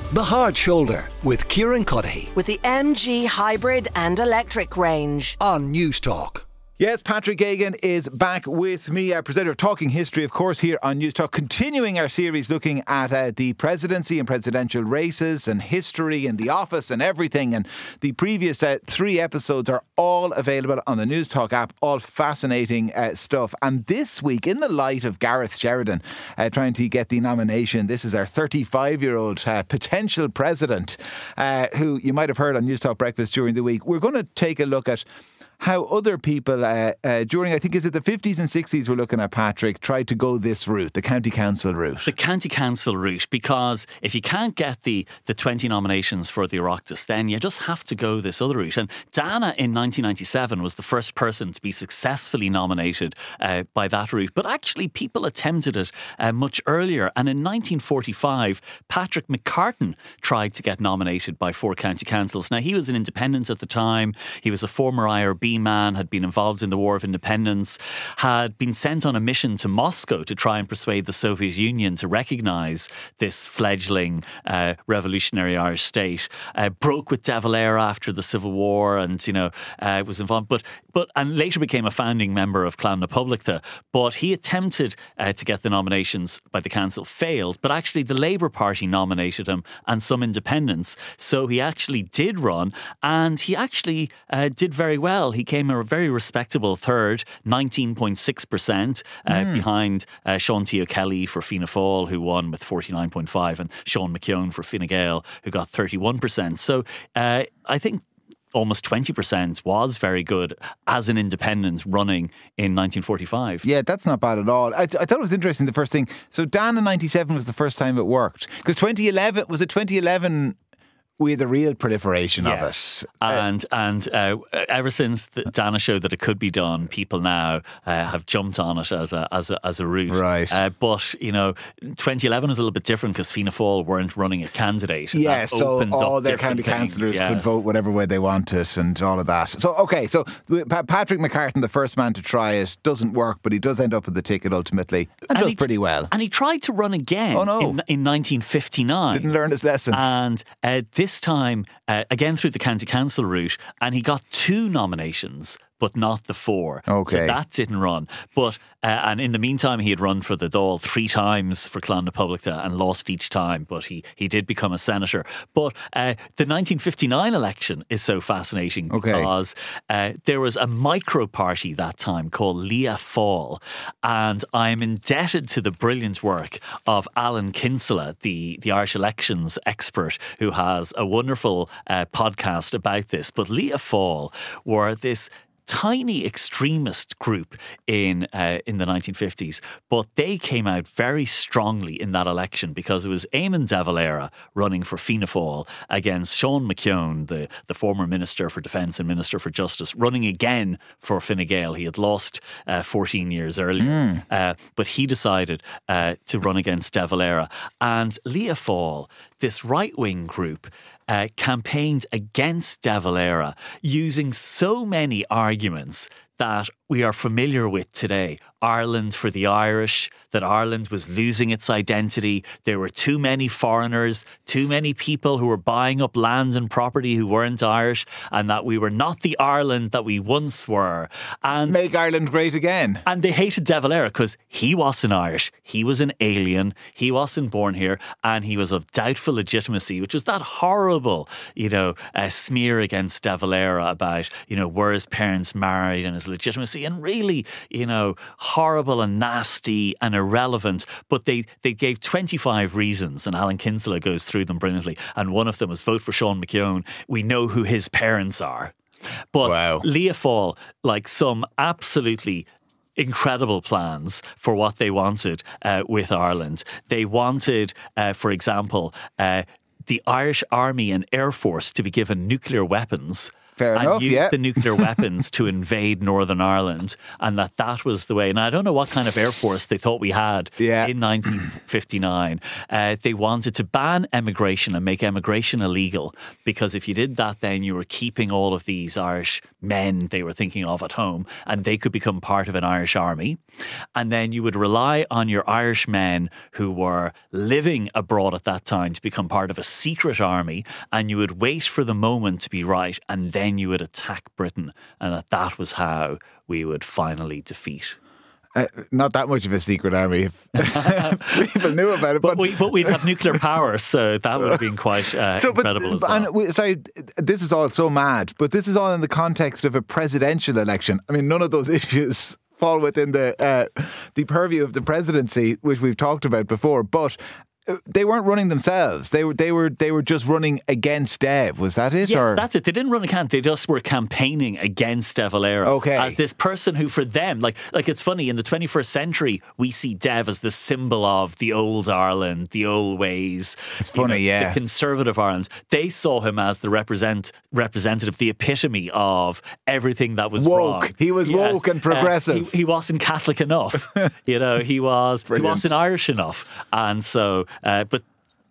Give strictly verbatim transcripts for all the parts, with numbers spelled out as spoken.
The Hard Shoulder with Kieran Cuddihy with the M G hybrid and electric range on News Talk. Yes, Patrick Geoghegan is back with me, uh, presenter of Talking History, of course, here on News Talk, continuing our series looking at uh, the presidency and presidential races and history and the office and everything. And the previous uh, three episodes are all available on the News Talk app, all fascinating uh, stuff. And this week, in the light of Gareth Sheridan uh, trying to get the nomination, this is our thirty-five-year-old uh, potential president uh, who you might have heard on News Talk Breakfast during the week. We're going to take a look at how other people uh, uh, during, I think, is it the fifties and sixties we're looking at, Patrick, tried to go this route, the county council route. The county council route, because if you can't get the, the twenty nominations for the Oireachtas, then you just have to go this other route. And Dana in nineteen ninety-seven was the first person to be successfully nominated uh, by that route. But actually, people attempted it uh, much earlier. And in nineteen forty-five, Patrick McCartan tried to get nominated by four county councils. Now, he was an independent at the time. He was a former I R B man, had been involved in the War of Independence, had been sent on a mission to Moscow to try and persuade the Soviet Union to recognise this fledgling uh, revolutionary Irish state. Uh, broke with De Valera after the Civil War, and you know uh, was involved, but but and later became a founding member of Clan na Poblachta. But he attempted uh, to get the nominations by the council, failed. But actually, the Labour Party nominated him, and some independents. So he actually did run, and he actually uh, did very well. He came a very respectable third, nineteen point six percent, uh, mm. behind uh, Sean T. O'Kelly for Fianna Fáil, who won with forty-nine point five, and Sean McKeown for Fine Gael, who got thirty-one percent. So uh, I think almost twenty percent was very good as an independent running in nineteen forty-five. Yeah, that's not bad at all. I, I thought it was interesting, the first thing. So Dan in ninety-seven was the first time it worked. Because twenty eleven, was it twenty eleven... we had a real proliferation yes. of it. And uh, and uh, ever since the Dana showed that it could be done, people now uh, have jumped on it as a as a, as a route. Right. Uh, but, you know, twenty eleven was a little bit different because Fianna Fáil weren't running a candidate. Yeah, so all their county councillors yes. could vote whatever way they wanted and all of that. So, OK, so Patrick McCartan, the first man to try it, doesn't work, but he does end up with the ticket ultimately and, and does he, pretty well. And he tried to run again oh, no. in, in nineteen fifty-nine. Didn't learn his lesson. And uh, this This time, uh, again through the county council route, and he got two nominations, but not the four. Okay. So that didn't run. But uh, and in the meantime, he had run for the Dáil three times for Clan na Poblachta and lost each time. But he he did become a senator. But uh, the nineteen fifty-nine election is so fascinating okay. because uh, there was a micro party that time called Lia Fáil, and I am indebted to the brilliant work of Alan Kinsella, the the Irish elections expert, who has a wonderful uh, podcast about this. But Lia Fáil were this tiny extremist group in uh, in the nineteen fifties, but they came out very strongly in that election because it was Eamon De Valera running for Fianna Fáil against Sean McKeown, the, the former Minister for Defence and Minister for Justice, running again for Fine Gael. He had lost uh, fourteen years earlier, mm. uh, but he decided uh, to run against De Valera. And Lia Fáil, this right-wing group, Uh, campaigned against De Valera using so many arguments that we are familiar with today. Ireland for the Irish, that Ireland was losing its identity. There were too many foreigners, too many people who were buying up land and property who weren't Irish, and that we were not the Ireland that we once were. And make Ireland great again. And they hated De Valera because he wasn't Irish. He was an alien. He wasn't born here, and he was of doubtful legitimacy, which was that horrible, you know, uh, smear against De Valera about, you know, were his parents married and his legitimacy, and really, you know, horrible and nasty and irrelevant. But they, they gave twenty-five reasons, and Alan Kinsella goes through them brilliantly. And one of them was vote for Sean McKeown. We know who his parents are. But wow. Lia Fáil, like some absolutely incredible plans for what they wanted uh, with Ireland. They wanted, uh, for example, uh, the Irish Army and Air Force to be given nuclear weapons. Fair and enough, used yeah. the nuclear weapons to invade Northern Ireland, and that that was the way. And I don't know what kind of air force they thought we had Yeah. in nineteen fifty-nine. Uh, they wanted to ban emigration and make emigration illegal, because if you did that, then you were keeping all of these Irish men they were thinking of at home, and they could become part of an Irish army. And then you would rely on your Irish men who were living abroad at that time to become part of a secret army, and you would wait for the moment to be right, and then you would attack Britain, and that that was how we would finally defeat. Uh, not that much of a secret army if people knew about it. But, But, we, but we'd have nuclear power, so that would have been quite uh, so, but, incredible as well. and we, sorry, this is all so mad, but this is all in the context of a presidential election. I mean, none of those issues fall within the uh, the purview of the presidency, which we've talked about before. But they weren't running themselves. They were they were they were just running against Dev. Was that it? Yes, or? that's it. They didn't run a camp. They just were campaigning against De Valera Okay. as this person who, for them, like like it's funny, in the twenty-first century, we see Dev as the symbol of the old Ireland, the old ways. It's funny, you know, yeah. The conservative Ireland. They saw him as the represent representative, the epitome of everything that was Woke. wrong. He was Yes. woke and Uh, progressive. he, he wasn't Catholic enough. you know, he was. Brilliant. He wasn't Irish enough, and so, uh, but.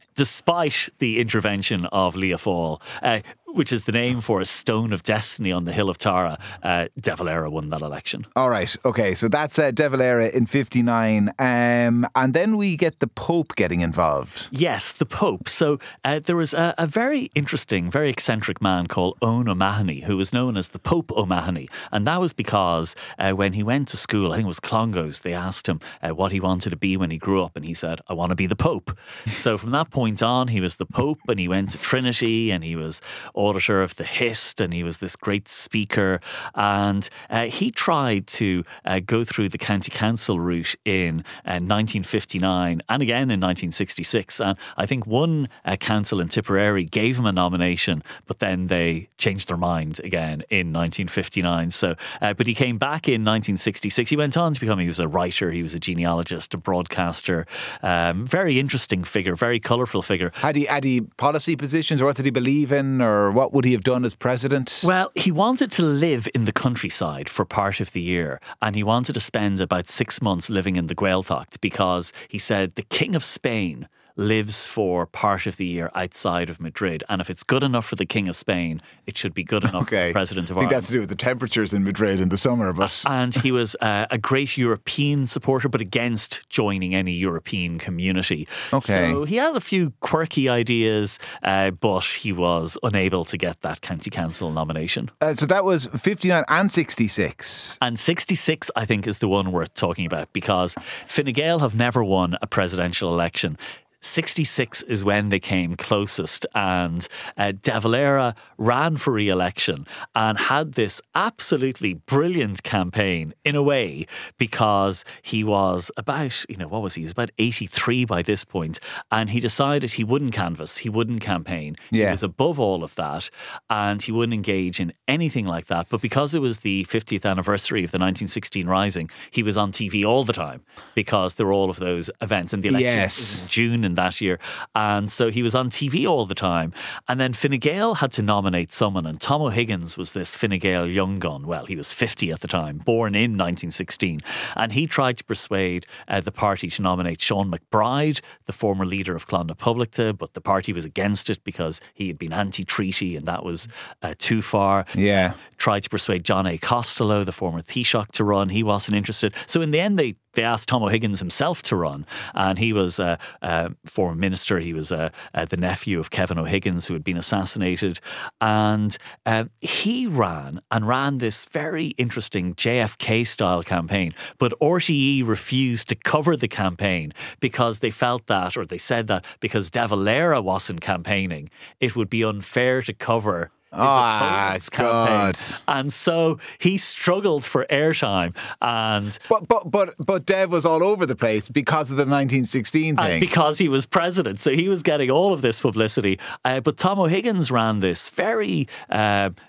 Despite the intervention of Leah Fall, uh, which is the name for a stone of destiny on the hill of Tara, uh, De Valera won that election. All right, okay, so that's uh, De Valera in fifty-nine, um, and then we get the Pope getting involved. Yes, the Pope. So uh, there was a, a very interesting, very eccentric man called Owen O'Mahony, who was known as the Pope O'Mahony. And that was because uh, when he went to school, I think it was Clongowes, they asked him uh, what he wanted to be when he grew up. And he said, I want to be the Pope. So from that point on, he was the Pope, and he went to Trinity, and he was auditor of the Hist, and he was this great speaker. And uh, he tried to uh, go through the county council route in uh, nineteen fifty-nine and again in nineteen sixty-six. And I think one uh, council in Tipperary gave him a nomination, but then they changed their mind again in nineteen fifty-nine. So, uh, but he came back in nineteen sixty-six. He went on to become, he was a writer, he was a genealogist, a broadcaster. Um, very interesting figure, very colourful figure. Had he had he policy positions, or what did he believe in, or what would he have done as president? Well, he wanted to live in the countryside for part of the year, and he wanted to spend about six months living in the Gaeltacht, because he said the King of Spain lives for part of the year outside of Madrid, and if it's good enough for the King of Spain, it should be good enough Okay. for the President of I think Ireland. that's to do with the temperatures in Madrid in the summer, but And he was uh, a great European supporter, but against joining any European community. Okay. So he had a few quirky ideas, uh, but he was unable to get that county council nomination. uh, so that was fifty-nine and sixty-six. And sixty-six, I think, is the one worth talking about, because Fine Gael have never won a presidential election. sixty-six is when they came closest, and uh, De Valera ran for re-election and had this absolutely brilliant campaign in a way, because he was about, you know, what was he? He was about eighty-three by this point, and he decided he wouldn't canvass, he wouldn't campaign. Yeah. He was above all of that, and he wouldn't engage in anything like that. But because it was the fiftieth anniversary of the nineteen sixteen Rising, he was on T V all the time, because there were all of those events, and the election Yes. was in June in that year. And so he was on T V all the time. And then Fine Gael had to nominate someone, and Tom O'Higgins was this Fine Gael young gun. Well, he was fifty at the time, born in nineteen sixteen. And he tried to persuade uh, the party to nominate Sean McBride, the former leader of Clonda Publicta, but the party was against it because he had been anti-treaty, and that was uh, too far. Yeah. Tried to persuade John A. Costello, the former Taoiseach, to run. He wasn't interested. So in the end, they They asked Tom O'Higgins himself to run, and he was a, a former minister. He was a, a, the nephew of Kevin O'Higgins, who had been assassinated, and uh, he ran and ran this very interesting J F K-style campaign. But R T E refused to cover the campaign because they felt that, or they said that, because De Valera wasn't campaigning, it would be unfair to cover his Ah, opponent's campaign. God. And so he struggled for airtime, and But but but but Dev was all over the place because of the nineteen sixteen And thing. because he was president. So he was getting all of this publicity. Uh, but Tom O'Higgins ran this very uh,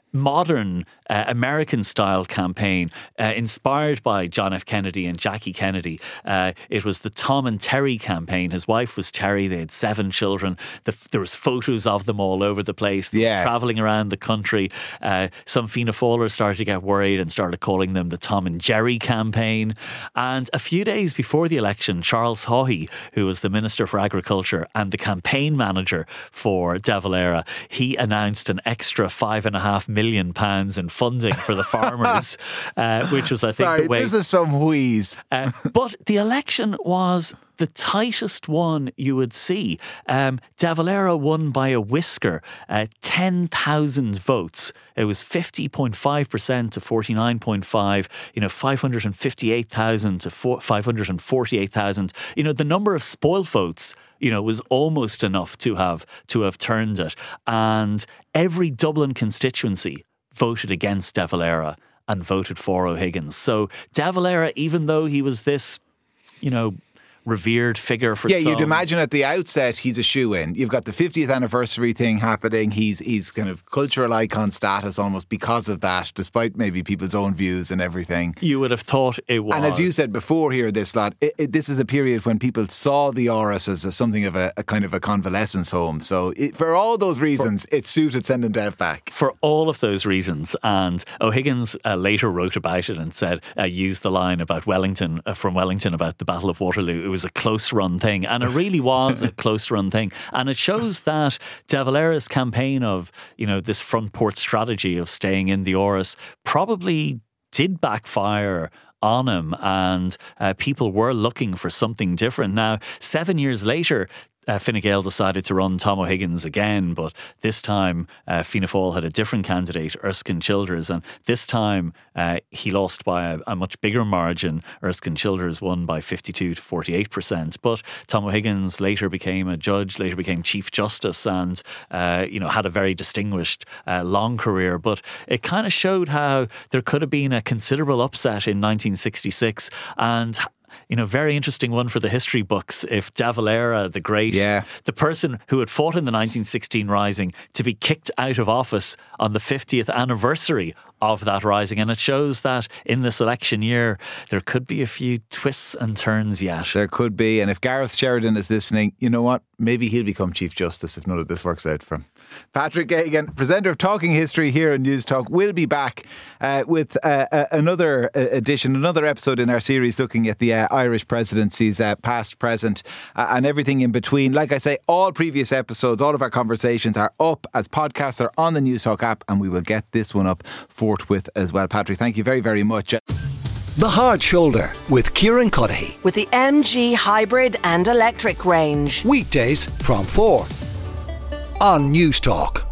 modern uh, American-style campaign uh, inspired by John F. Kennedy and Jackie Kennedy. Uh, it was the Tom and Terry campaign. His wife was Terry. They had seven children. The, there was photos of them all over the place. They yeah. were travelling around the country. Uh, some Fianna Fáilers started to get worried and started calling them the Tom and Jerry campaign. And a few days before the election, Charles Haughey, who was the Minister for Agriculture and the campaign manager for De Valera, he announced an extra five and a half million million pounds in funding for the farmers, uh, which was, I think, Sorry, the way. This is some wheeze. Uh, but the election was the tightest one you would see. Um, De Valera won by a whisker, uh, ten thousand votes. It was fifty point five percent to forty-nine point five, you know, five hundred fifty-eight thousand to five hundred forty-eight thousand. You know, the number of spoil votes, you know, was almost enough to have to have turned it. And every Dublin constituency voted against De Valera and voted for O'Higgins. So De Valera, even though he was this, you know, revered figure for yeah, some. You'd imagine at the outset he's a shoe-in. You've got the fiftieth anniversary thing happening. He's he's kind of cultural icon status almost because of that, despite maybe people's own views and everything. You would have thought it was. And as you said before here, this lot, it, it, this is a period when people saw the Áras as a, something of a, a kind of a convalescence home. So it, for all those reasons, for, it suited sending Dev back. For all of those reasons. And O'Higgins uh, later wrote about it and said, uh, used the line about Wellington, uh, from Wellington about the Battle of Waterloo. It was a close run thing, and it really was a close run thing, and it shows that De Valera's campaign of, you know, this front port strategy of staying in the Áras probably did backfire on him, and uh, people were looking for something different. Now, seven years later, Uh, Fine Gael decided to run Tom O'Higgins again, but this time uh, Fianna Fáil had a different candidate, Erskine Childers, and this time uh, he lost by a, a much bigger margin. Erskine Childers won by fifty-two to forty-eight percent, but Tom O'Higgins later became a judge, later became Chief Justice, and uh, you know, had a very distinguished uh, long career. But it kind of showed how there could have been a considerable upset in nineteen sixty-six, and you know, very interesting one for the history books. If De Valera, the great, yeah. the person who had fought in the nineteen sixteen rising, to be kicked out of office on the fiftieth anniversary of that rising. And it shows that in this election year, there could be a few twists and turns yet. There could be. And if Gareth Sheridan is listening, you know what? Maybe he'll become Chief Justice if none of this works out for him. Patrick Geoghegan, presenter of Talking History here on News Talk, will be back uh, with uh, uh, another uh, edition, another episode in our series looking at the uh, Irish presidencies, uh, past, present, uh, and everything in between. Like I say, all previous episodes, all of our conversations are up as podcasts. They're on the News Talk app, and we will get this one up forthwith as well. Patrick, thank you very, very much. The Hard Shoulder with Kieran Cuddihy. With the M G hybrid and electric range. Weekdays from four on News Talk.